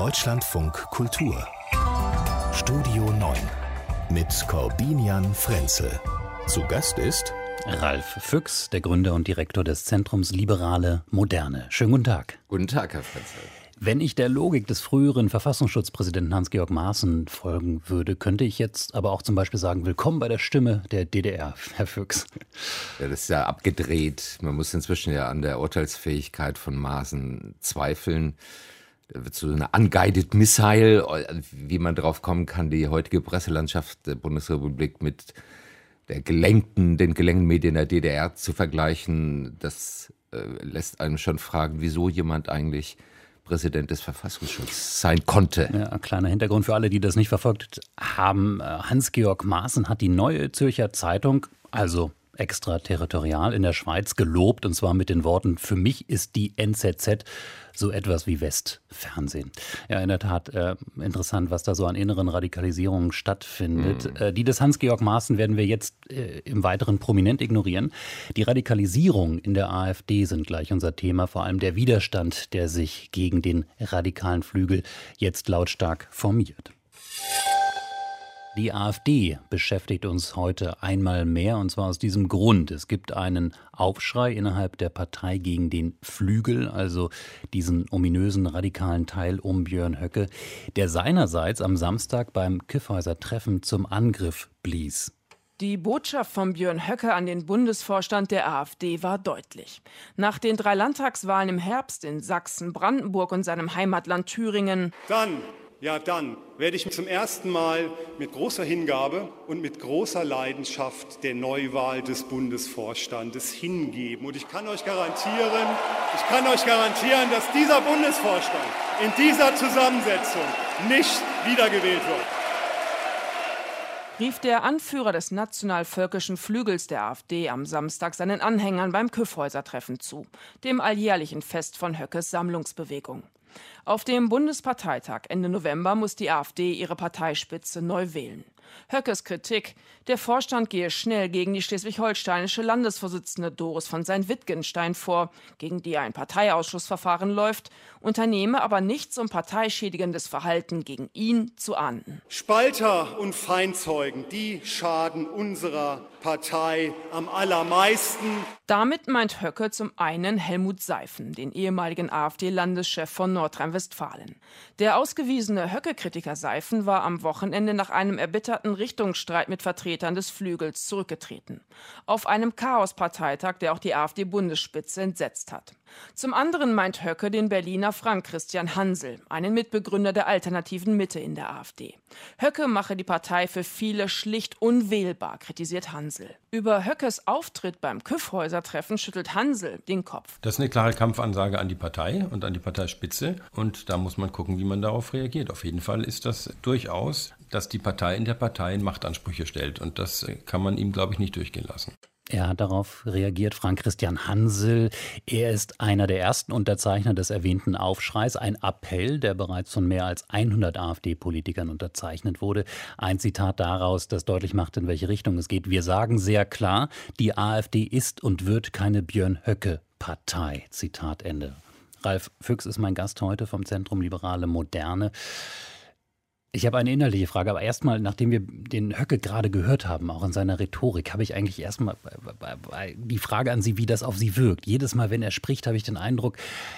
Deutschlandfunk Kultur Studio 9 mit Corbinian Frenzel. Zu Gast ist Ralf Füchs, der Gründer und Direktor des Zentrums Liberale Moderne. Schönen guten Tag. Guten Tag, Herr Frenzel. Wenn ich der Logik des früheren Verfassungsschutzpräsidenten Hans-Georg Maaßen folgen würde, könnte ich jetzt aber auch zum Beispiel sagen, willkommen bei der Stimme der DDR, Herr Füchs. Ja, das ist ja abgedreht. Man muss inzwischen ja an der Urteilsfähigkeit von Maaßen zweifeln. Da wird so eine unguided missile, wie man drauf kommen kann, die heutige Presselandschaft der Bundesrepublik mit den gelenkten Medien der DDR zu vergleichen. Das lässt einem schon fragen, wieso jemand eigentlich Präsident des Verfassungsschutzes sein konnte. Ja, kleiner Hintergrund für alle, die das nicht verfolgt haben. Hans-Georg Maaßen hat die Neue Zürcher Zeitung, also extraterritorial in der Schweiz, gelobt, und zwar mit den Worten: Für mich ist die NZZ so etwas wie Westfernsehen. Ja, in der Tat interessant, was da so an inneren Radikalisierungen stattfindet. Die des Hans-Georg Maaßen werden wir jetzt im Weiteren prominent ignorieren. Die Radikalisierung in der AfD sind gleich unser Thema, vor allem der Widerstand, der sich gegen den radikalen Flügel jetzt lautstark formiert. Die AfD beschäftigt uns heute einmal mehr, und zwar aus diesem Grund. Es gibt einen Aufschrei innerhalb der Partei gegen den Flügel, also diesen ominösen radikalen Teil um Björn Höcke, der seinerseits am Samstag beim Kyffhäuser Treffen zum Angriff blies. Die Botschaft von Björn Höcke an den Bundesvorstand der AfD war deutlich. Nach den 3 Landtagswahlen im Herbst in Sachsen, Brandenburg und seinem Heimatland Thüringen Dann werde ich mich zum ersten Mal mit großer Hingabe und mit großer Leidenschaft der Neuwahl des Bundesvorstandes hingeben. Und ich kann euch garantieren, dass dieser Bundesvorstand in dieser Zusammensetzung nicht wiedergewählt wird. Rief der Anführer des nationalvölkischen Flügels der AfD am Samstag seinen Anhängern beim Kyffhäuser-Treffen zu, dem alljährlichen Fest von Höckes Sammlungsbewegung. Auf dem Bundesparteitag Ende November muss die AfD ihre Parteispitze neu wählen. Höckes Kritik: Der Vorstand gehe schnell gegen die schleswig-holsteinische Landesvorsitzende Doris von Sayn-Wittgenstein vor, gegen die ein Parteiausschussverfahren läuft, unternehme aber nichts, um parteischädigendes Verhalten gegen ihn zu ahnden. Spalter und Feindzeugen, die schaden unserer Partei am allermeisten. Damit meint Höcke zum einen Helmut Seifen, den ehemaligen AfD-Landeschef von Nordrhein-Westfalen. Der ausgewiesene Höcke-Kritiker Seifen war am Wochenende nach einem erbitterten Richtungsstreit mit Vertretern des Flügels zurückgetreten. Auf einem Chaos-Parteitag, der auch die AfD-Bundesspitze entsetzt hat. Zum anderen meint Höcke den Berliner Frank-Christian Hansel, einen Mitbegründer der alternativen Mitte in der AfD. Höcke mache die Partei für viele schlicht unwählbar, kritisiert Hansel. Über Höckes Auftritt beim Kyffhäuser-Treffen schüttelt Hansel den Kopf. Das ist eine klare Kampfansage an die Partei und an die Parteispitze. Und da muss man gucken, wie man darauf reagiert. Auf jeden Fall ist das durchaus, dass die Partei in der Partei Machtansprüche stellt. Und das kann man ihm, glaube ich, nicht durchgehen lassen. Er hat darauf reagiert, Frank-Christian Hansel. Er ist einer der ersten Unterzeichner des erwähnten Aufschreis. Ein Appell, der bereits von mehr als 100 AfD-Politikern unterzeichnet wurde. Ein Zitat daraus, das deutlich macht, in welche Richtung es geht. Wir sagen sehr klar, die AfD ist und wird keine Björn-Höcke-Partei. Zitat Ende. Ralf Füchs ist mein Gast heute vom Zentrum Liberale Moderne. Ich habe eine inhaltliche Frage, aber erstmal, nachdem wir den Höcke gerade gehört haben, auch in seiner Rhetorik, habe ich eigentlich erstmal die Frage an Sie, wie das auf Sie wirkt. Jedes Mal, wenn er spricht, habe ich den Eindruck,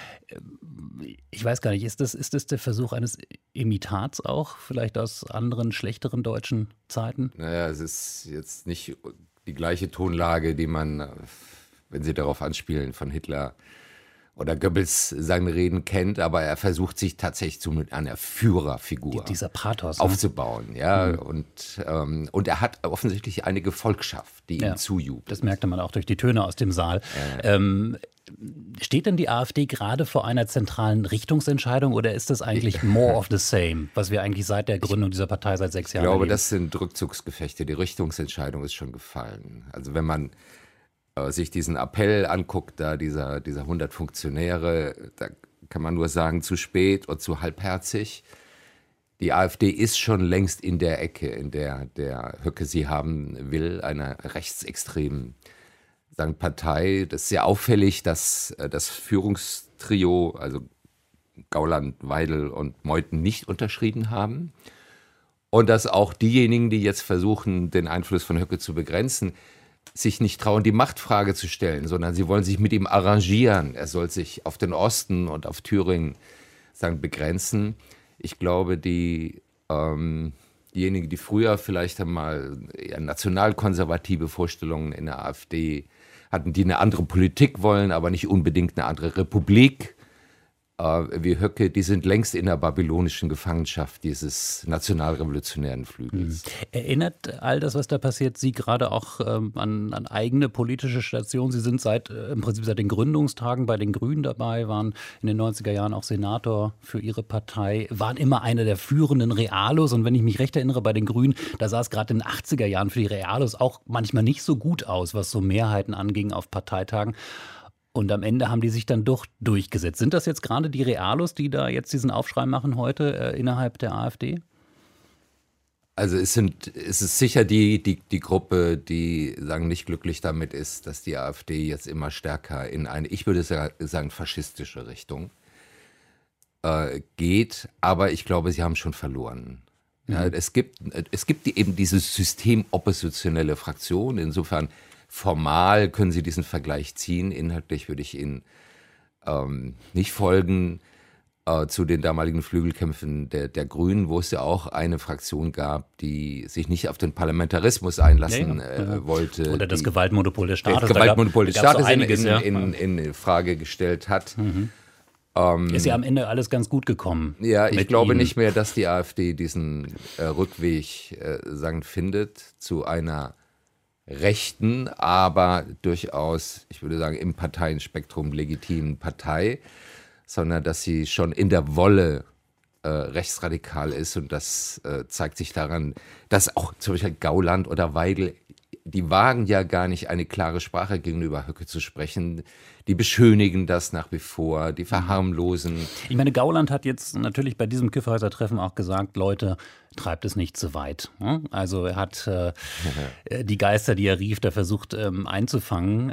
ich weiß gar nicht, ist das der Versuch eines Imitats auch, vielleicht aus anderen, schlechteren deutschen Zeiten? Naja, es ist jetzt nicht die gleiche Tonlage, die man, wenn Sie darauf anspielen, von Hitler oder Goebbels seine Reden kennt, aber er versucht sich tatsächlich mit einer Führerfigur dieser Pathos aufzubauen. Ja? Und er hat offensichtlich eine Gefolgschaft, die ihm zujubelt. Das merkte man auch durch die Töne aus dem Saal. Steht denn die AfD gerade vor einer zentralen Richtungsentscheidung oder ist das eigentlich more of the same, was wir eigentlich seit der Gründung dieser Partei seit 6 Jahren Ich glaube, erleben? das sind Rückzugsgefechte. Die Richtungsentscheidung ist schon gefallen. Also wenn man sich diesen Appell anguckt, da dieser 100 Funktionäre, da kann man nur sagen, zu spät und zu halbherzig. Die AfD ist schon längst in der Ecke, in der Höcke sie haben will, einer rechtsextremen Partei. Das ist sehr auffällig, dass das Führungstrio, also Gauland, Weidel und Meuthen nicht unterschrieben haben. Und dass auch diejenigen, die jetzt versuchen, den Einfluss von Höcke zu begrenzen, sich nicht trauen, die Machtfrage zu stellen, sondern sie wollen sich mit ihm arrangieren. Er soll sich auf den Osten und auf Thüringen begrenzen. Ich glaube, diejenigen, die früher vielleicht einmal eher nationalkonservative Vorstellungen in der AfD hatten, die eine andere Politik wollen, aber nicht unbedingt eine andere Republik, wie Höcke, die sind längst in der babylonischen Gefangenschaft dieses nationalrevolutionären Flügels. Erinnert all das, was da passiert, Sie gerade auch an eigene politische Stationen? Sie sind im Prinzip seit den Gründungstagen bei den Grünen dabei, waren in den 90er Jahren auch Senator für Ihre Partei, waren immer einer der führenden Realos. Und wenn ich mich recht erinnere, bei den Grünen, da sah es gerade in den 80er Jahren für die Realos auch manchmal nicht so gut aus, was so Mehrheiten anging auf Parteitagen. Und am Ende haben die sich dann doch durchgesetzt. Sind das jetzt gerade die Realos, die da jetzt diesen Aufschrei machen heute innerhalb der AfD? Also es ist sicher die Gruppe, die nicht glücklich damit ist, dass die AfD jetzt immer stärker in eine, ich würde sagen, faschistische Richtung geht. Aber ich glaube, sie haben schon verloren. Ja, es gibt eben diese systemoppositionelle Fraktion. Insofern formal können Sie diesen Vergleich ziehen. Inhaltlich würde ich Ihnen nicht folgen zu den damaligen Flügelkämpfen der Grünen, wo es ja auch eine Fraktion gab, die sich nicht auf den Parlamentarismus einlassen wollte. Oder das Gewaltmonopol des Staates. Das Gewaltmonopol des Staates in Frage gestellt hat. Ist ja am Ende alles ganz gut gekommen. Ja, ich glaube nicht mehr, dass die AfD diesen Rückweg findet zu einer rechten, aber durchaus, ich würde sagen, im Parteienspektrum legitimen Partei, sondern dass sie schon in der Wolle rechtsradikal ist. Und das zeigt sich daran, dass auch zum Beispiel Gauland oder Weidel, die wagen ja gar nicht eine klare Sprache gegenüber Höcke zu sprechen. Die beschönigen das nach wie vor, die verharmlosen. Ich meine, Gauland hat jetzt natürlich bei diesem Kyffhäuser Treffen auch gesagt, Leute, treibt es nicht zu weit. Also er hat die Geister, die er rief, da versucht einzufangen.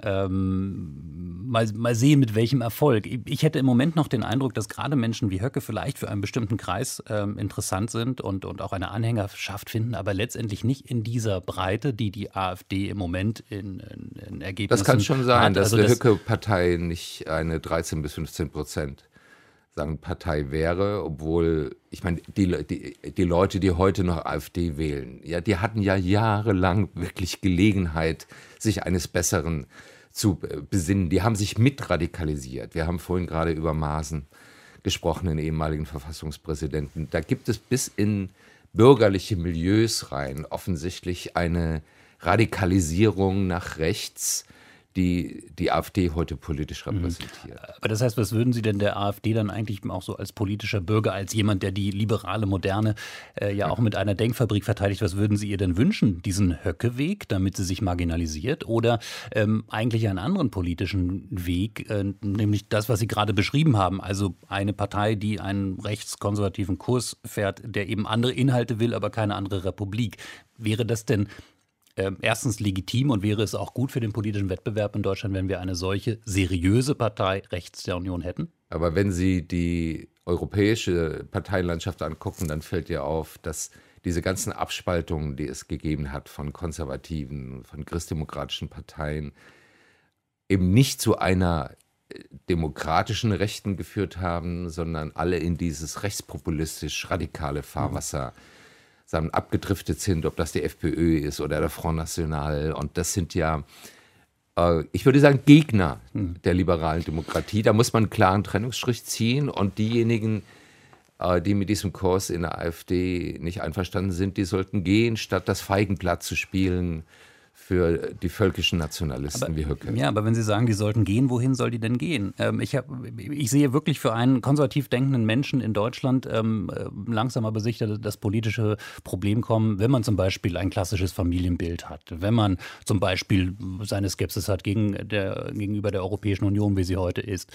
Mal sehen, mit welchem Erfolg. Ich hätte im Moment noch den Eindruck, dass gerade Menschen wie Höcke vielleicht für einen bestimmten Kreis interessant sind und auch eine Anhängerschaft finden, aber letztendlich nicht in dieser Breite, die AfD im Moment in Ergebnissen hat. Das kann schon sein, hat. dass die Höcke-Partei nicht eine 13-15% Partei wäre, obwohl, ich meine, die Leute, die heute noch AfD wählen, ja, die hatten ja jahrelang wirklich Gelegenheit, sich eines Besseren zu besinnen. Die haben sich mitradikalisiert. Wir haben vorhin gerade über Maaßen gesprochen, den ehemaligen Verfassungspräsidenten. Da gibt es bis in bürgerliche Milieus rein offensichtlich eine Radikalisierung nach rechts, die AfD heute politisch repräsentiert. Aber das heißt, was würden Sie denn der AfD dann eigentlich auch so als politischer Bürger, als jemand, der die liberale Moderne ja auch mit einer Denkfabrik verteidigt, was würden Sie ihr denn wünschen? Diesen Höcke-Weg, damit sie sich marginalisiert, oder eigentlich einen anderen politischen Weg, nämlich das, was Sie gerade beschrieben haben, also eine Partei, die einen rechtskonservativen Kurs fährt, der eben andere Inhalte will, aber keine andere Republik. Wäre das denn erstens legitim und wäre es auch gut für den politischen Wettbewerb in Deutschland, wenn wir eine solche seriöse Partei rechts der Union hätten? Aber wenn Sie die europäische Parteienlandschaft angucken, dann fällt dir auf, dass diese ganzen Abspaltungen, die es gegeben hat von konservativen, von christdemokratischen Parteien, eben nicht zu einer demokratischen Rechten geführt haben, sondern alle in dieses rechtspopulistisch radikale Fahrwasser abgedriftet sind, ob das die FPÖ ist oder der Front National. Und das sind ja, ich würde sagen, Gegner der liberalen Demokratie. Da muss man einen klaren Trennungsstrich ziehen. Und diejenigen, die mit diesem Kurs in der AfD nicht einverstanden sind, die sollten gehen, statt das Feigenblatt zu spielen für die völkischen Nationalisten wie Höcke. Ja, aber wenn Sie sagen, die sollten gehen, wohin soll die denn gehen? Ich sehe wirklich für einen konservativ denkenden Menschen in Deutschland langsam aber sicher das politische Problem kommen, wenn man zum Beispiel ein klassisches Familienbild hat, wenn man zum Beispiel seine Skepsis hat gegenüber der Europäischen Union, wie sie heute ist,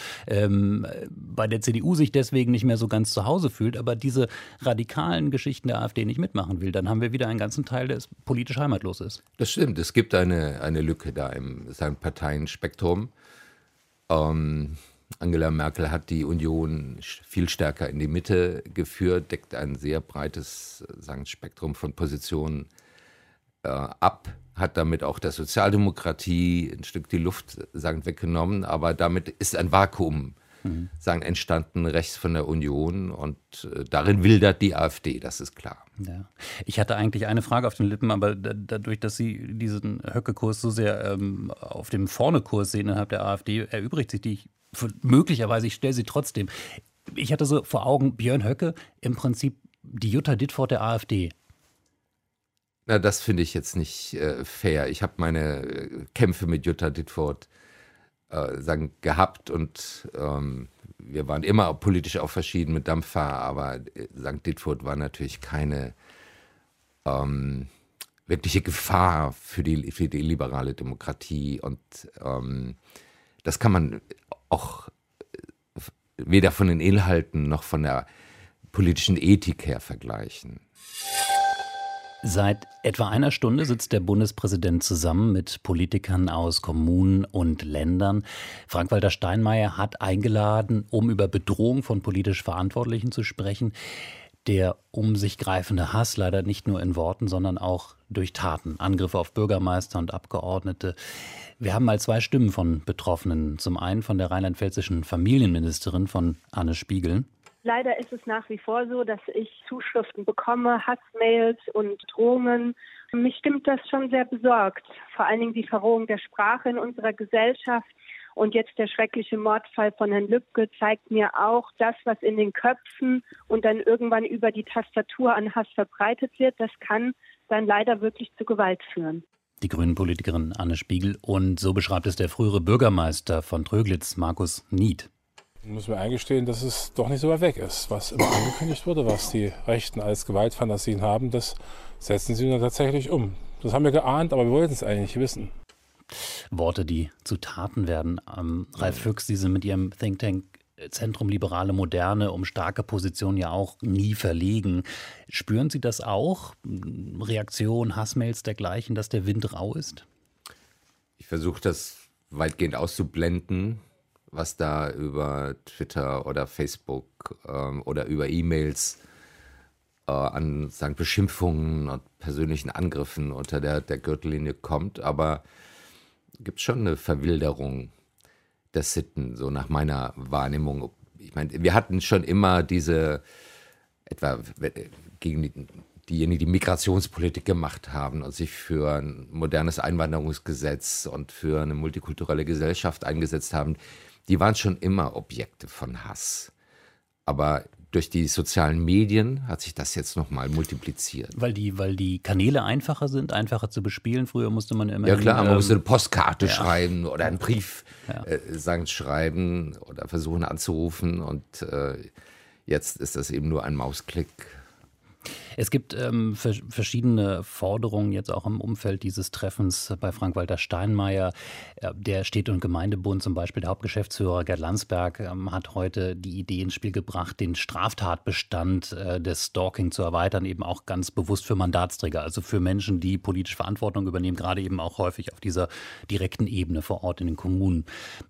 bei der CDU sich deswegen nicht mehr so ganz zu Hause fühlt, aber diese radikalen Geschichten der AfD nicht mitmachen will, dann haben wir wieder einen ganzen Teil, der politisch heimatlos ist. Das stimmt. Es gibt eine Lücke da im Parteienspektrum. Angela Merkel hat die Union viel stärker in die Mitte geführt, deckt ein sehr breites Spektrum von Positionen ab, hat damit auch der Sozialdemokratie ein Stück die Luft weggenommen, aber damit ist ein Vakuum entstanden rechts von der Union und darin wildert die AfD, das ist klar. Ja. Ich hatte eigentlich eine Frage auf den Lippen, aber dadurch, dass Sie diesen Höcke-Kurs so sehr auf dem Vorne-Kurs sehen innerhalb der AfD, erübrigt sich die möglicherweise, ich stelle sie trotzdem. Ich hatte so vor Augen, Björn Höcke im Prinzip die Jutta Dittfurt der AfD. Na, das finde ich jetzt nicht fair. Ich habe meine Kämpfe mit Jutta Dittfurt gehabt und wir waren immer politisch auf verschiedenen Dampfer, aber St. Dittfurt war natürlich keine wirkliche Gefahr für die liberale Demokratie und das kann man auch weder von den Inhalten noch von der politischen Ethik her vergleichen. Seit etwa einer Stunde sitzt der Bundespräsident zusammen mit Politikern aus Kommunen und Ländern. Frank-Walter Steinmeier hat eingeladen, um über Bedrohung von politisch Verantwortlichen zu sprechen. Der um sich greifende Hass leider nicht nur in Worten, sondern auch durch Taten. Angriffe auf Bürgermeister und Abgeordnete. Wir haben mal 2 Stimmen von Betroffenen. Zum einen von der rheinland-pfälzischen Familienministerin, von Anne Spiegel. Leider ist es nach wie vor so, dass ich Zuschriften bekomme, Hassmails und Drohungen. Mich stimmt das schon sehr besorgt. Vor allen Dingen die Verrohung der Sprache in unserer Gesellschaft und jetzt der schreckliche Mordfall von Herrn Lübcke zeigt mir auch, das, was in den Köpfen und dann irgendwann über die Tastatur an Hass verbreitet wird, das kann dann leider wirklich zu Gewalt führen. Die Grünen-Politikerin Anne Spiegel. Und so beschreibt es der frühere Bürgermeister von Tröglitz, Markus Nied. Ich muss mir eingestehen, dass es doch nicht so weit weg ist. Was immer angekündigt wurde, was die Rechten als Gewaltfantasien haben, das setzen sie dann tatsächlich um. Das haben wir geahnt, aber wir wollten es eigentlich nicht wissen. Worte, die zu Taten werden. Ralf Füchs, Sie sind mit Ihrem Think Tank Zentrum Liberale Moderne um starke Positionen ja auch nie verlegen. Spüren Sie das auch? Reaktion, Hassmails dergleichen, dass der Wind rau ist? Ich versuche das weitgehend auszublenden, was da über Twitter oder Facebook oder über E-Mails an Beschimpfungen und persönlichen Angriffen unter der Gürtellinie kommt. Aber es gibt schon eine Verwilderung der Sitten, so nach meiner Wahrnehmung. Ich meine, wir hatten schon immer diese, etwa gegen diejenigen, die Migrationspolitik gemacht haben und sich für ein modernes Einwanderungsgesetz und für eine multikulturelle Gesellschaft eingesetzt haben, die waren schon immer Objekte von Hass. Aber durch die sozialen Medien hat sich das jetzt nochmal multipliziert. Weil die Kanäle einfacher sind, einfacher zu bespielen. Früher musste man immer... Ja klar, man musste eine Postkarte schreiben oder einen Brief schreiben oder versuchen anzurufen. Und jetzt ist das eben nur ein Mausklick. Es gibt verschiedene Forderungen jetzt auch im Umfeld dieses Treffens bei Frank-Walter Steinmeier. Der Städte- und Gemeindebund, zum Beispiel der Hauptgeschäftsführer Gerd Landsberg, hat heute die Idee ins Spiel gebracht, den Straftatbestand des Stalking zu erweitern, eben auch ganz bewusst für Mandatsträger, also für Menschen, die politische Verantwortung übernehmen, gerade eben auch häufig auf dieser direkten Ebene vor Ort in den Kommunen.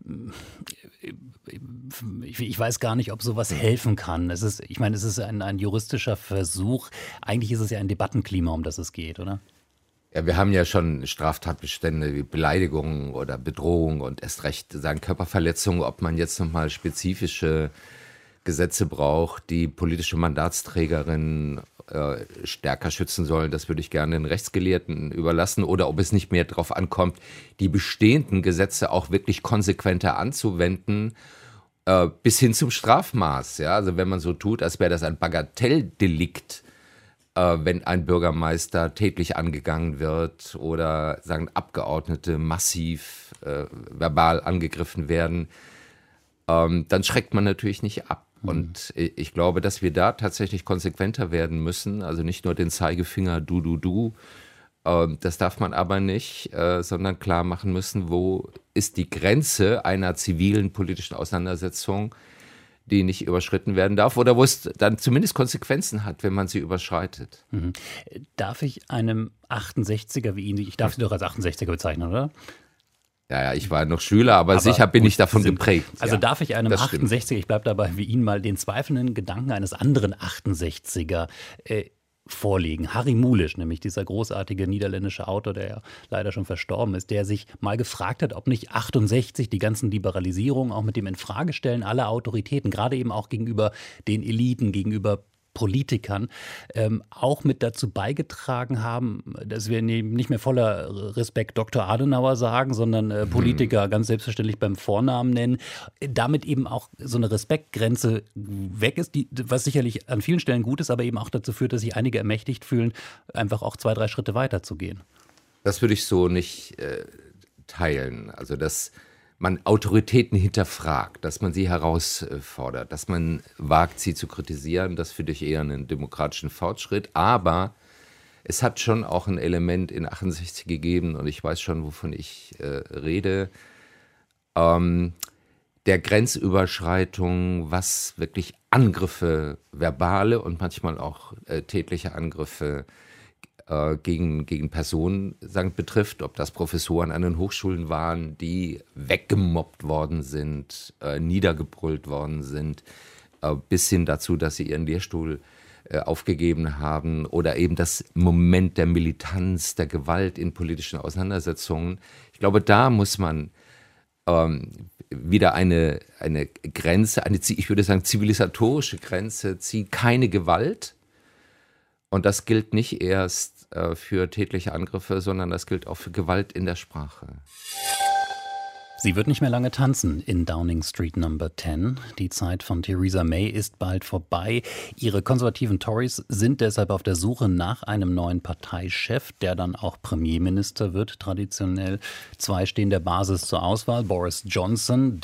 Ich weiß gar nicht, ob sowas helfen kann. Es ist ein juristischer Versuch. Eigentlich ist es ja ein Debattenklima, um das es geht, oder? Ja, wir haben ja schon Straftatbestände wie Beleidigung oder Bedrohung und erst recht Körperverletzung. Ob man jetzt nochmal spezifische Gesetze braucht, die politische Mandatsträgerinnen stärker schützen sollen, das würde ich gerne den Rechtsgelehrten überlassen. Oder ob es nicht mehr darauf ankommt, die bestehenden Gesetze auch wirklich konsequenter anzuwenden, bis hin zum Strafmaß. Ja? Also wenn man so tut, als wäre das ein Bagatelldelikt, wenn ein Bürgermeister tätlich angegangen wird oder Abgeordnete massiv verbal angegriffen werden, dann schreckt man natürlich nicht ab. Und ich glaube, dass wir da tatsächlich konsequenter werden müssen. Also nicht nur den Zeigefinger du. Das darf man aber nicht, sondern klar machen müssen, wo ist die Grenze einer zivilen politischen Auseinandersetzung, die nicht überschritten werden darf oder wo es dann zumindest Konsequenzen hat, wenn man sie überschreitet. Mhm. Darf ich einem 68er wie ihn, ich darf Sie doch als 68er bezeichnen, oder? Ja, ich war noch Schüler, aber sicher bin ich davon geprägt. Also ja, darf ich einem das stimmt. 68er, ich bleibe dabei wie Ihnen mal, den zweifelnden Gedanken eines anderen 68er vorlegen. Harry Mulisch, nämlich dieser großartige niederländische Autor, der ja leider schon verstorben ist, der sich mal gefragt hat, ob nicht 68 die ganzen Liberalisierungen auch mit dem Infragestellen aller Autoritäten, gerade eben auch gegenüber den Eliten, gegenüber Politikern auch mit dazu beigetragen haben, dass wir nicht mehr voller Respekt Dr. Adenauer sagen, sondern Politiker ganz selbstverständlich beim Vornamen nennen, damit eben auch so eine Respektgrenze weg ist, was sicherlich an vielen Stellen gut ist, aber eben auch dazu führt, dass sich einige ermächtigt fühlen, einfach auch 2, 3 Schritte weiter zu gehen. Das würde ich so nicht teilen. Also dass man Autoritäten hinterfragt, dass man sie herausfordert, dass man wagt, sie zu kritisieren, das finde ich eher einen demokratischen Fortschritt. Aber es hat schon auch ein Element in 68 gegeben, und ich weiß schon, wovon ich rede, der Grenzüberschreitung, was wirklich Angriffe, verbale und manchmal auch tätliche Angriffe gegen Personen betrifft, ob das Professoren an den Hochschulen waren, die weggemobbt worden sind, niedergebrüllt worden sind, bis hin dazu, dass sie ihren Lehrstuhl aufgegeben haben, oder eben das Moment der Militanz, der Gewalt in politischen Auseinandersetzungen. Ich glaube, da muss man wieder eine Grenze, ich würde sagen zivilisatorische Grenze ziehen, keine Gewalt. Und das gilt nicht erst für tätliche Angriffe, sondern das gilt auch für Gewalt in der Sprache. Sie wird nicht mehr lange tanzen in Downing Street Number 10. Die Zeit von Theresa May ist bald vorbei. Ihre konservativen Tories sind deshalb auf der Suche nach einem neuen Parteichef, der dann auch Premierminister wird, traditionell. 2 stehen der Basis zur Auswahl: Boris Johnson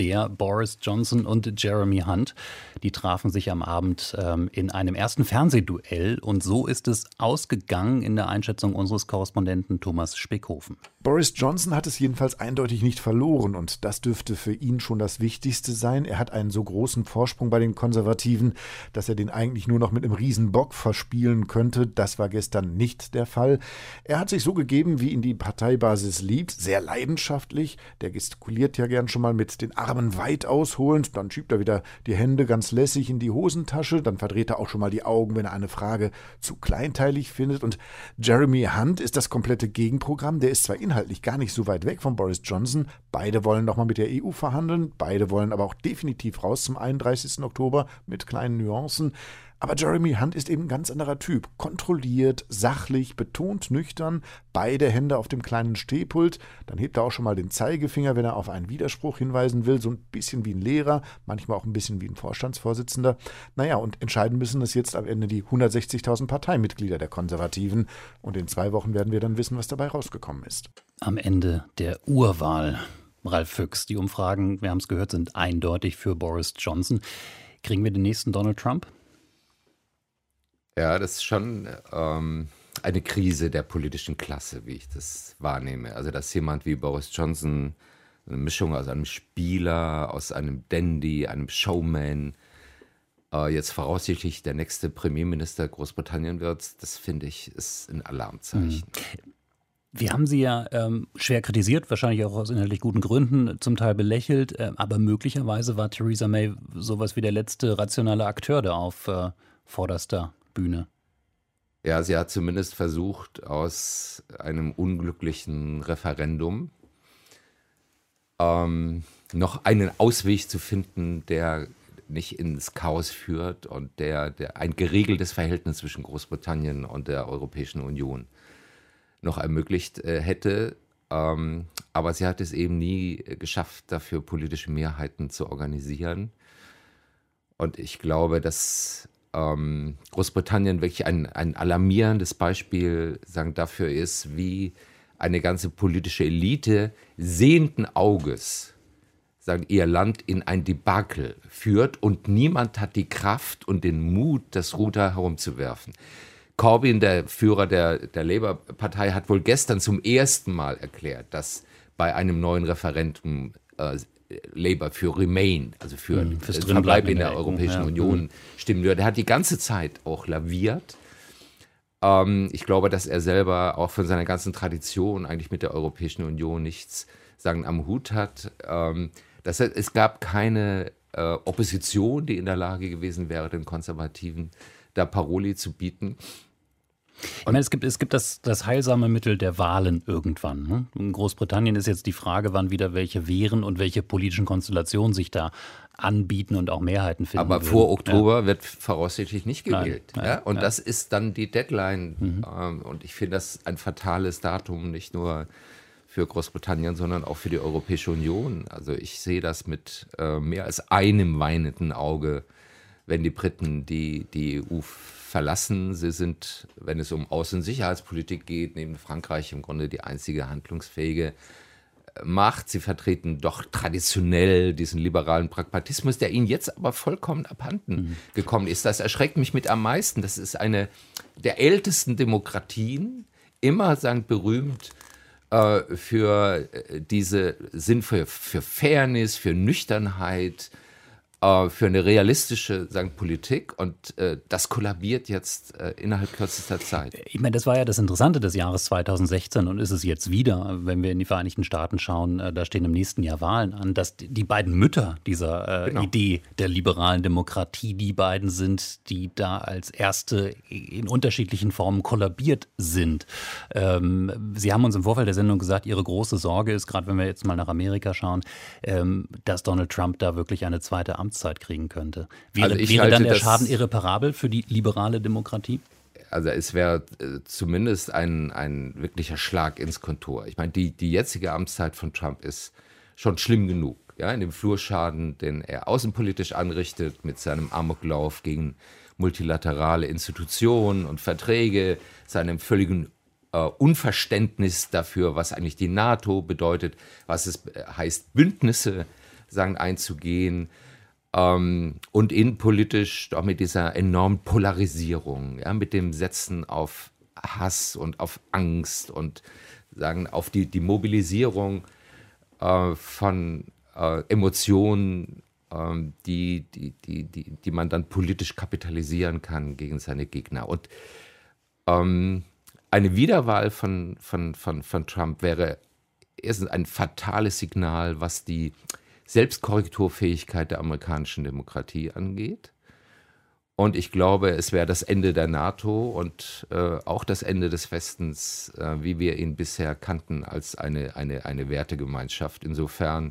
und Jeremy Hunt. Die trafen sich am Abend in einem ersten Fernsehduell, und so ist es ausgegangen in der Einschätzung unseres Korrespondenten Thomas Speckhofen. Boris Johnson hat es jedenfalls eindeutig nicht verloren, und das dürfte für ihn schon das Wichtigste sein. Er hat einen so großen Vorsprung bei den Konservativen, dass er den eigentlich nur noch mit einem Riesenbock verspielen könnte. Das war gestern nicht der Fall. Er hat sich so gegeben, wie ihn die Parteibasis liebt, sehr leidenschaftlich. Der gestikuliert ja gern schon mal mit den Armen weit ausholend, dann schiebt er wieder die Hände ganz lässig in die Hosentasche, dann verdreht er auch schon mal die Augen, wenn er eine Frage zu kleinteilig findet. Und Jeremy Hunt ist das komplette Gegenprogramm. Der ist zwar inhaltlich gar nicht so weit weg von Boris Johnson. Beide wollen nochmal mit der EU verhandeln. Beide wollen aber auch definitiv raus zum 31. Oktober mit kleinen Nuancen. Aber Jeremy Hunt ist eben ein ganz anderer Typ. Kontrolliert, sachlich, betont nüchtern, beide Hände auf dem kleinen Stehpult. Dann hebt er auch schon mal den Zeigefinger, wenn er auf einen Widerspruch hinweisen will. So ein bisschen wie ein Lehrer, manchmal auch ein bisschen wie ein Vorstandsvorsitzender. Naja, und entscheiden müssen das jetzt am Ende die 160.000 Parteimitglieder der Konservativen. Und in 2 Wochen werden wir dann wissen, was dabei rausgekommen ist. Am Ende der Urwahl, Ralf Füchs, die Umfragen, wir haben es gehört, sind eindeutig für Boris Johnson. Kriegen wir den nächsten Donald Trump? Ja, das ist schon eine Krise der politischen Klasse, wie ich das wahrnehme. Also, dass jemand wie Boris Johnson, eine Mischung aus einem Spieler, aus einem Dandy, einem Showman, jetzt voraussichtlich der nächste Premierminister Großbritannien wird, das finde ich, ist ein Alarmzeichen. Wir haben sie ja schwer kritisiert, wahrscheinlich auch aus inhaltlich guten Gründen, zum Teil belächelt, aber möglicherweise war Theresa May sowas wie der letzte rationale Akteur da auf vorderster Bühne. Ja, sie hat zumindest versucht, aus einem unglücklichen Referendum noch einen Ausweg zu finden, der nicht ins Chaos führt und der ein geregeltes Verhältnis zwischen Großbritannien und der Europäischen Union noch ermöglicht hätte. Aber sie hat es eben nie geschafft, dafür politische Mehrheiten zu organisieren. Und ich glaube, dass Großbritannien wirklich ein alarmierendes Beispiel dafür ist, wie eine ganze politische Elite sehenden Auges ihr Land in ein Debakel führt, und niemand hat die Kraft und den Mut, das Ruder herumzuwerfen. Corbyn, der Führer der Labour-Partei, hat wohl gestern zum ersten Mal erklärt, dass bei einem neuen Referendum Labour für Remain, also für Verbleib in der Europäischen Union stimmen würde. Er hat die ganze Zeit auch laviert. Ich glaube, dass er selber auch von seiner ganzen Tradition eigentlich mit der Europäischen Union nichts am Hut hat. Es gab keine Opposition, die in der Lage gewesen wäre, den Konservativen da Paroli zu bieten. Ich meine, es gibt das heilsame Mittel der Wahlen irgendwann. Ne? In Großbritannien ist jetzt die Frage, wann wieder welche Wehren und welche politischen Konstellationen sich da anbieten und auch Mehrheiten finden. Aber vor Oktober wird voraussichtlich nicht gewählt. Nein, ja? Und das ist dann die Deadline. Und ich finde das ein fatales Datum, nicht nur für Großbritannien, sondern auch für die Europäische Union. Also ich sehe das mit mehr als einem weinenden Auge, wenn die Briten die EU verlassen. Sie sind, wenn es um Außen- und Sicherheitspolitik geht, neben Frankreich im Grunde die einzige handlungsfähige Macht. Sie vertreten doch traditionell diesen liberalen Pragmatismus, der ihnen jetzt aber vollkommen abhanden gekommen ist. Das erschreckt mich mit am meisten. Das ist eine der ältesten Demokratien, immer berühmt für diese für Fairness, für Nüchternheit, für eine realistische Politik, und das kollabiert jetzt innerhalb kürzester Zeit. Ich meine, das war ja das Interessante des Jahres 2016 und ist es jetzt wieder, wenn wir in die Vereinigten Staaten schauen, da stehen im nächsten Jahr Wahlen an, dass die beiden Mütter dieser Idee der liberalen Demokratie die beiden sind, die da als erste in unterschiedlichen Formen kollabiert sind. Sie haben uns im Vorfeld der Sendung gesagt, Ihre große Sorge ist, gerade wenn wir jetzt mal nach Amerika schauen, dass Donald Trump da wirklich eine zweite Amtszeit kriegen könnte. Wäre dann der Schaden irreparabel für die liberale Demokratie? Also es wäre zumindest ein wirklicher Schlag ins Kontor. Ich meine, die jetzige Amtszeit von Trump ist schon schlimm genug. Ja, in dem Flurschaden, den er außenpolitisch anrichtet, mit seinem Amoklauf gegen multilaterale Institutionen und Verträge, seinem völligen Unverständnis dafür, was eigentlich die NATO bedeutet, was es heißt, Bündnisse einzugehen. Und innenpolitisch auch mit dieser enormen Polarisierung, ja, mit dem Setzen auf Hass und auf Angst und auf die Mobilisierung von Emotionen, die man dann politisch kapitalisieren kann gegen seine Gegner. Und eine Wiederwahl von Trump wäre erstens ein fatales Signal, was die Selbstkorrekturfähigkeit der amerikanischen Demokratie angeht. Und ich glaube, es wäre das Ende der NATO und auch das Ende des Westens, wie wir ihn bisher kannten, als eine Wertegemeinschaft. Insofern.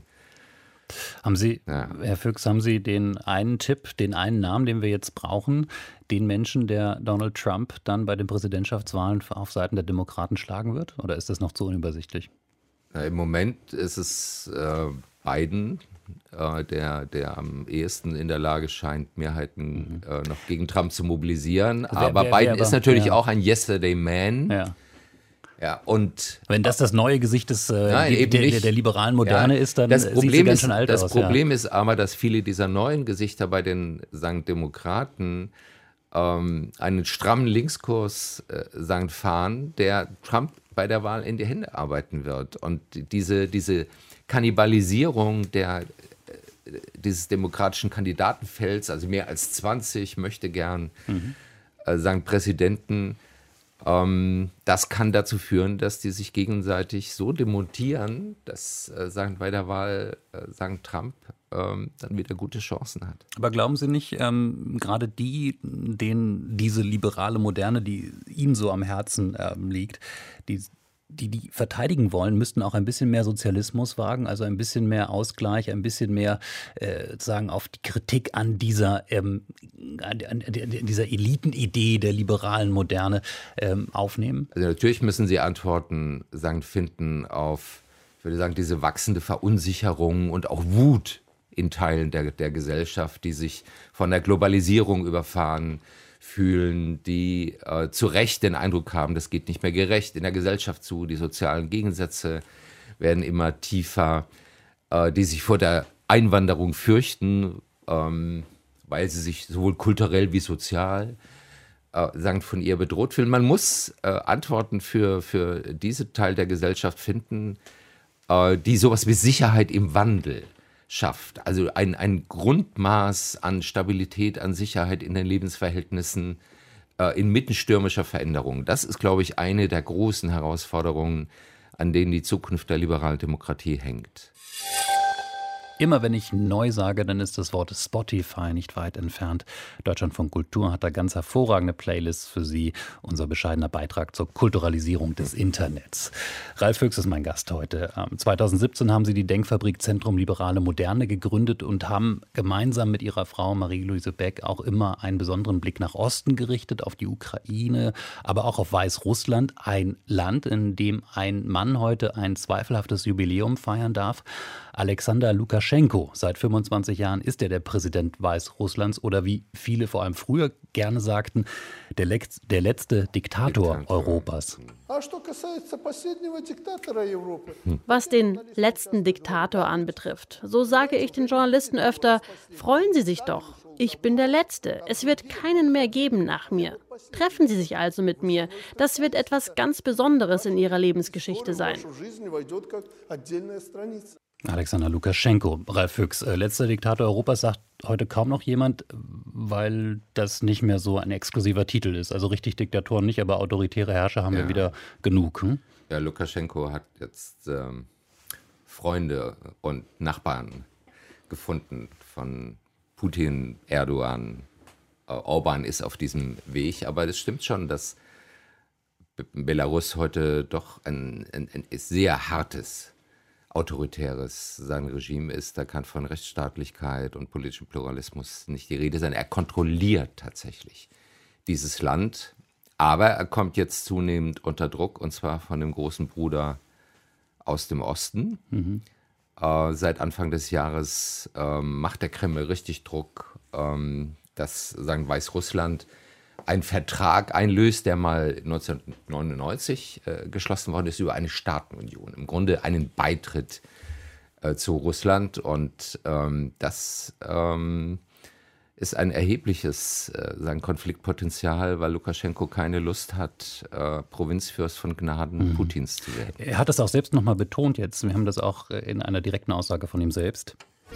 Herr Fuchs, haben Sie den einen Tipp, den einen Namen, den wir jetzt brauchen, den Menschen, der Donald Trump dann bei den Präsidentschaftswahlen auf Seiten der Demokraten schlagen wird? Oder ist das noch zu unübersichtlich? Im Moment ist es Biden, der am ehesten in der Lage scheint, Mehrheiten noch gegen Trump zu mobilisieren. Aber Biden ist natürlich auch ein Yesterday Man. Ja. Ja, und wenn das neue Gesicht der liberalen Moderne ist, dann sieht sie ganz schön alt aus. Das Problem ist aber, dass viele dieser neuen Gesichter bei den Demokraten einen strammen Linkskurs fahren, der Trump bei der Wahl in die Hände arbeiten wird. Und diese Kannibalisierung dieses demokratischen Kandidatenfelds, also mehr als 20 möchte gern Präsidenten, das kann dazu führen, dass die sich gegenseitig so demontieren, dass bei der Wahl Trump dann wieder gute Chancen hat. Aber glauben Sie nicht, gerade denen diese liberale Moderne, die Ihnen so am Herzen liegt, die verteidigen wollen, müssten auch ein bisschen mehr Sozialismus wagen, also ein bisschen mehr Ausgleich, ein bisschen mehr auf die Kritik an dieser Elitenidee der liberalen Moderne aufnehmen? Also natürlich müssen sie Antworten finden auf, ich würde sagen, diese wachsende Verunsicherung und auch Wut in Teilen der Gesellschaft, die sich von der Globalisierung überfahren fühlen, die zu Recht den Eindruck haben, das geht nicht mehr gerecht in der Gesellschaft zu, die sozialen Gegensätze werden immer tiefer, die sich vor der Einwanderung fürchten, weil sie sich sowohl kulturell wie sozial von ihr bedroht fühlen. Man muss Antworten für diese Teil der Gesellschaft finden, die sowas wie Sicherheit im Wandel schafft. Also ein Grundmaß an Stabilität, an Sicherheit in den Lebensverhältnissen inmitten stürmischer Veränderungen. Das ist, glaube ich, eine der großen Herausforderungen an denen die Zukunft der liberalen Demokratie hängt. Immer wenn ich neu sage, dann ist das Wort Spotify nicht weit entfernt. Deutschlandfunk Kultur hat da ganz hervorragende Playlists für Sie. Unser bescheidener Beitrag zur Kulturalisierung des Internets. Ralf Höchst ist mein Gast heute. 2017 haben Sie die Denkfabrik Zentrum Liberale Moderne gegründet und haben gemeinsam mit Ihrer Frau Marie-Louise Beck auch immer einen besonderen Blick nach Osten gerichtet, auf die Ukraine, aber auch auf Weißrussland. Ein Land, in dem ein Mann heute ein zweifelhaftes Jubiläum feiern darf. Alexander Lukaschenko. Seit 25 Jahren ist er der Präsident Weißrusslands oder wie viele vor allem früher gerne sagten, der letzte Diktator Europas. Was den letzten Diktator anbetrifft, so sage ich den Journalisten öfter, freuen Sie sich doch. Ich bin der Letzte. Es wird keinen mehr geben nach mir. Treffen Sie sich also mit mir. Das wird etwas ganz Besonderes in Ihrer Lebensgeschichte sein. Alexander Lukaschenko, Ralf Höchst, letzter Diktator Europas, sagt heute kaum noch jemand, weil das nicht mehr so ein exklusiver Titel ist. Also richtig Diktatoren nicht, aber autoritäre Herrscher haben wir wieder genug. Ja, Lukaschenko hat jetzt Freunde und Nachbarn gefunden von Putin, Erdogan. Orban ist auf diesem Weg, aber es stimmt schon, dass Belarus heute doch ein sehr hartes autoritäres sein Regime ist. Da kann von Rechtsstaatlichkeit und politischem Pluralismus nicht die Rede sein. Er kontrolliert tatsächlich dieses Land, aber er kommt jetzt zunehmend unter Druck, und zwar von dem großen Bruder aus dem Osten. Seit Anfang des Jahres macht der Kreml richtig Druck, dass Weißrussland einen Vertrag einlöst, der mal 1999 geschlossen worden ist über eine Staatenunion. Im Grunde einen Beitritt zu Russland. Und das ist ein erhebliches Konfliktpotenzial, weil Lukaschenko keine Lust hat, Provinzfürst von Gnaden Putins zu werden. Er hat das auch selbst nochmal betont jetzt. Wir haben das auch in einer direkten Aussage von ihm selbst.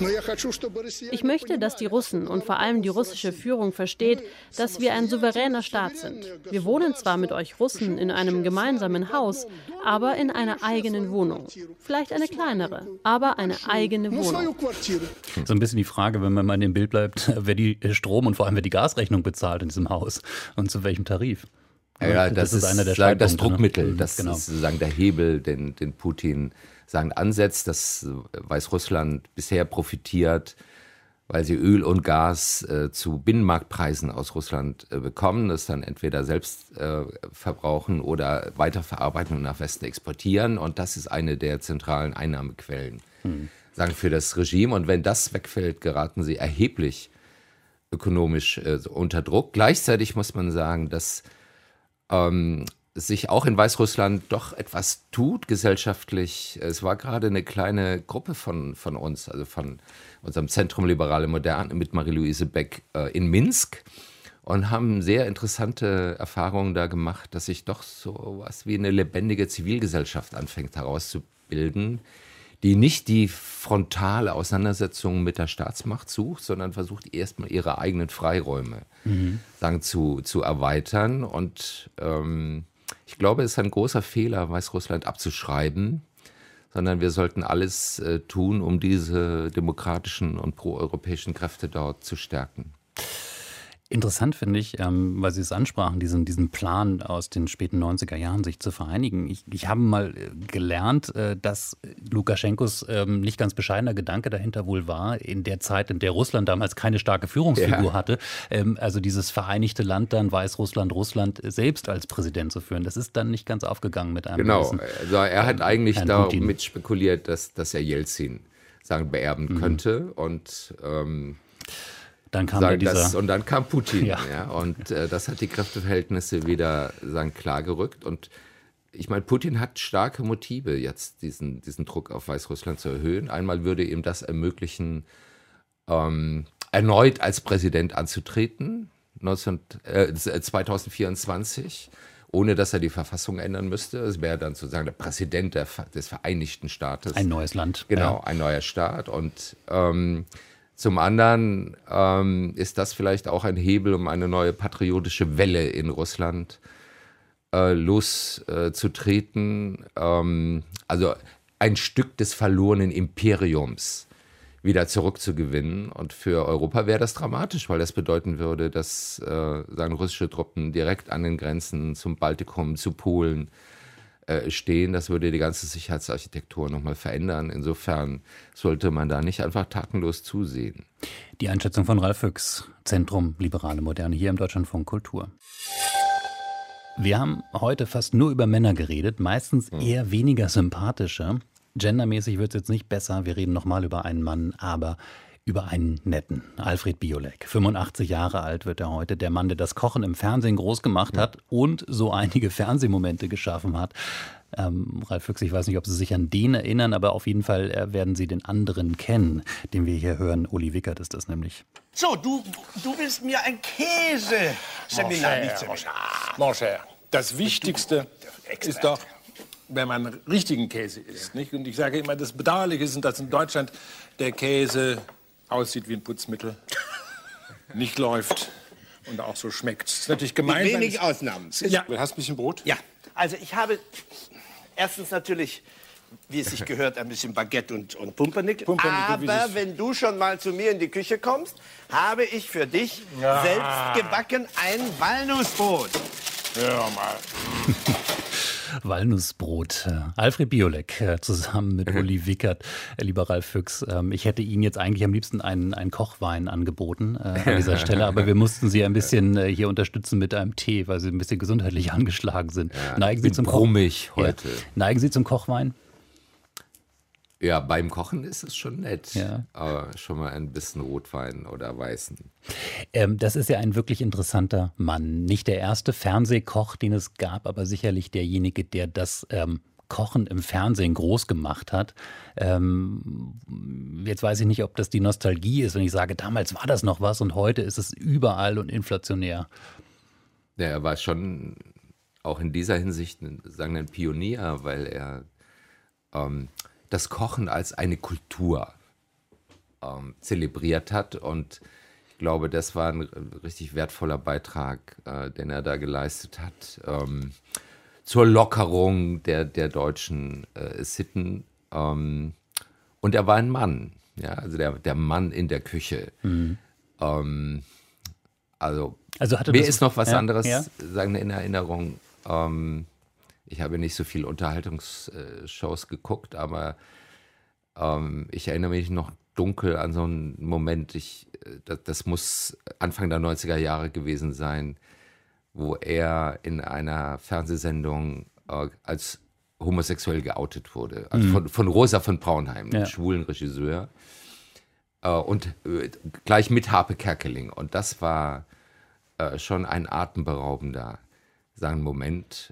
Ich möchte, dass die Russen und vor allem die russische Führung versteht, dass wir ein souveräner Staat sind. Wir wohnen zwar mit euch Russen in einem gemeinsamen Haus, aber in einer eigenen Wohnung. Vielleicht eine kleinere, aber eine eigene Wohnung. So ein bisschen die Frage, wenn man mal in dem Bild bleibt, wer die Strom- und vor allem wer die Gasrechnung bezahlt in diesem Haus und zu welchem Tarif. Ja, das ist einer der Streitpunkte, das Druckmittel, ne? Das ist sozusagen der Hebel, den Putin ansetzt, dass Weißrussland bisher profitiert, weil sie Öl und Gas zu Binnenmarktpreisen aus Russland bekommen, das dann entweder selbst verbrauchen oder weiterverarbeiten und nach Westen exportieren. Und das ist eine der zentralen Einnahmequellen für das Regime. Und wenn das wegfällt, geraten sie erheblich ökonomisch unter Druck. Gleichzeitig muss man sagen, dass sich auch in Weißrussland doch etwas tut gesellschaftlich. Es war gerade eine kleine Gruppe von uns, also von unserem Zentrum Liberale Moderne mit Marie-Louise Beck in Minsk und haben sehr interessante Erfahrungen da gemacht, dass sich doch so was wie eine lebendige Zivilgesellschaft anfängt herauszubilden, die nicht die frontale Auseinandersetzung mit der Staatsmacht sucht, sondern versucht erstmal ihre eigenen Freiräume zu erweitern. Und ich glaube, es ist ein großer Fehler, Weißrussland abzuschreiben, sondern wir sollten alles tun, um diese demokratischen und proeuropäischen Kräfte dort zu stärken. Interessant finde ich, weil Sie es ansprachen, diesen Plan aus den späten 90er Jahren, sich zu vereinigen. Ich habe mal gelernt, dass Lukaschenkos nicht ganz bescheidener Gedanke dahinter wohl war, in der Zeit, in der Russland damals keine starke Führungsfigur hatte, also dieses vereinigte Land dann, Weißrussland, Russland, selbst als Präsident zu führen. Das ist dann nicht ganz aufgegangen mit einem gewissen, also er hat eigentlich damit spekuliert, dass er Jelzin beerben könnte und dann kam dann kam Putin. Ja. Und das hat die Kräfteverhältnisse wieder klargerückt. Und ich meine, Putin hat starke Motive, jetzt diesen Druck auf Weißrussland zu erhöhen. Einmal würde ihm das ermöglichen, erneut als Präsident anzutreten, 2024, ohne dass er die Verfassung ändern müsste. Es wäre dann sozusagen der Präsident des Vereinigten Staates. Ein neues Land. Genau, ein neuer Staat. Und zum anderen ist das vielleicht auch ein Hebel, um eine neue patriotische Welle in Russland loszutreten, also ein Stück des verlorenen Imperiums wieder zurückzugewinnen. Und für Europa wäre das dramatisch, weil das bedeuten würde, dass russische Truppen direkt an den Grenzen zum Baltikum, zu Polen stehen. Das würde die ganze Sicherheitsarchitektur nochmal verändern. Insofern sollte man da nicht einfach tatenlos zusehen. Die Einschätzung von Ralf Füchs, Zentrum Liberale Moderne, hier im Deutschlandfunk Kultur. Wir haben heute fast nur über Männer geredet, meistens eher weniger sympathische. Gendermäßig wird es jetzt nicht besser, wir reden nochmal über einen Mann, aber über einen netten, Alfred Biolek. 85 Jahre alt wird er heute, der Mann, der das Kochen im Fernsehen groß gemacht hat und so einige Fernsehmomente geschaffen hat. Ralf Füchs, ich weiß nicht, ob Sie sich an den erinnern, aber auf jeden Fall werden Sie den anderen kennen, den wir hier hören. Uli Wickert ist das nämlich. So, du willst mir ein Käse-Seminar nicht Mon cher, das Wichtigste ist doch, wenn man richtigen Käse isst. Nicht? Und ich sage immer, das Bedauerliche ist, dass in Deutschland der Käse aussieht wie ein Putzmittel, nicht läuft und auch so schmeckt. Das ist natürlich gemein. Mit wenig Ausnahmen. Ja, du hast ein bisschen Brot? Ja, also ich habe erstens natürlich, wie es sich gehört, ein bisschen Baguette und Pumpernickel. Aber wenn du schon mal zu mir in die Küche kommst, habe ich für dich selbst gebacken ein Walnussbrot. Hör mal. Walnussbrot. Alfred Biolek zusammen mit Uli Wickert. Lieber Ralf Füchs, ich hätte Ihnen jetzt eigentlich am liebsten einen Kochwein angeboten an dieser Stelle, aber wir mussten Sie ein bisschen hier unterstützen mit einem Tee, weil Sie ein bisschen gesundheitlich angeschlagen sind. Ja, Neigen Sie zum brummig heute. Ja. Neigen Sie zum Kochwein? Ja, beim Kochen ist es schon nett, ja. Aber schon mal ein bisschen Rotwein oder Weißen. Das ist ja ein wirklich interessanter Mann. Nicht der erste Fernsehkoch, den es gab, aber sicherlich derjenige, der das Kochen im Fernsehen groß gemacht hat. Jetzt weiß ich nicht, ob das die Nostalgie ist, wenn ich sage, damals war das noch was und heute ist es überall und inflationär. Ja, er war schon auch in dieser Hinsicht ein Pionier, weil er das Kochen als eine Kultur zelebriert hat. Und ich glaube, das war ein richtig wertvoller Beitrag, den er da geleistet hat, zur Lockerung der deutschen Sitten. Und er war ein Mann, ja, also der Mann in der Küche. Mhm. Also hatte mir das, ist noch was anderes, ja? sagen in Erinnerung. Ich habe nicht so viel Unterhaltungsshows geguckt, aber ich erinnere mich noch dunkel an so einen Moment, das muss Anfang der 90er Jahre gewesen sein, wo er in einer Fernsehsendung als homosexuell geoutet wurde. Also von Rosa von Braunheim, einem schwulen Regisseur. Und gleich mit Harpe Kerkeling. Und das war schon ein atemberaubender Moment.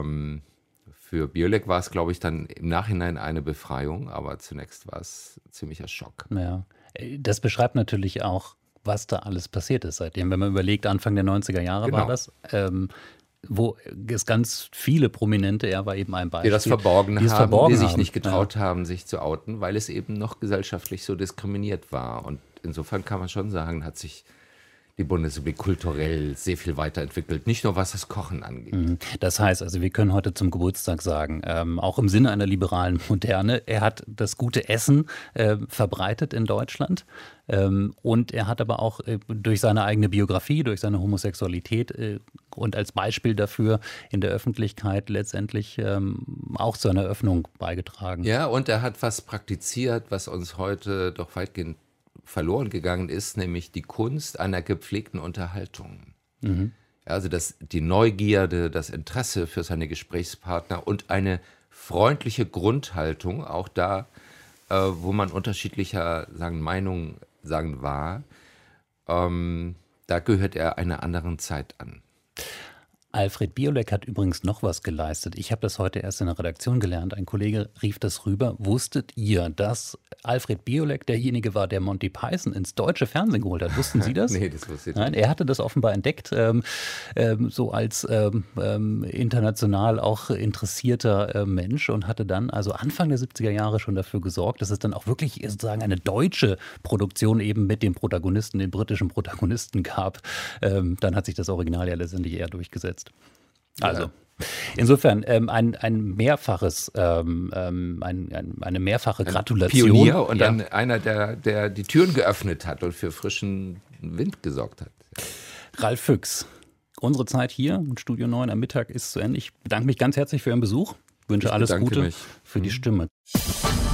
Für Biolek war es, glaube ich, dann im Nachhinein eine Befreiung, aber zunächst war es ein ziemlicher Schock. Ja, das beschreibt natürlich auch, was da alles passiert ist seitdem. Wenn man überlegt, Anfang der 90er Jahre war das, wo es ganz viele Prominente, er war eben ein Beispiel, die das verborgen haben, die sich nicht getraut haben, sich zu outen, weil es eben noch gesellschaftlich so diskriminiert war. Und insofern kann man schon sagen, hat sich die Bundesrepublik kulturell sehr viel weiterentwickelt, nicht nur was das Kochen angeht. Das heißt, also wir können heute zum Geburtstag sagen, auch im Sinne einer liberalen Moderne, er hat das gute Essen verbreitet in Deutschland und er hat aber auch durch seine eigene Biografie, durch seine Homosexualität und als Beispiel dafür in der Öffentlichkeit letztendlich auch zu einer Öffnung beigetragen. Ja, und er hat was praktiziert, was uns heute doch weitgehend verloren gegangen ist, nämlich die Kunst einer gepflegten Unterhaltung. Also die Neugierde, das Interesse für seine Gesprächspartner und eine freundliche Grundhaltung, auch da, wo man unterschiedlicher Meinungen war, da gehört er einer anderen Zeit an. Alfred Biolek hat übrigens noch was geleistet. Ich habe das heute erst in der Redaktion gelernt. Ein Kollege rief das rüber. Wusstet ihr, dass Alfred Biolek derjenige war, der Monty Python ins deutsche Fernsehen geholt hat? Wussten Sie das? Nee, das wusste ich nicht. Nein, er hatte das offenbar entdeckt, so als international auch interessierter Mensch und hatte dann also Anfang der 70er Jahre schon dafür gesorgt, dass es dann auch wirklich sozusagen eine deutsche Produktion eben mit dem Protagonisten, den britischen Protagonisten gab. Dann hat sich das Original ja letztendlich eher durchgesetzt. Also Insofern eine mehrfache Gratulation. Pionier und dann einer, der die Türen geöffnet hat und für frischen Wind gesorgt hat. Ralf Füchs, unsere Zeit hier in Studio 9 am Mittag ist zu Ende. Ich bedanke mich ganz herzlich für Ihren Besuch. Wünsche alles Gute für die Stimme.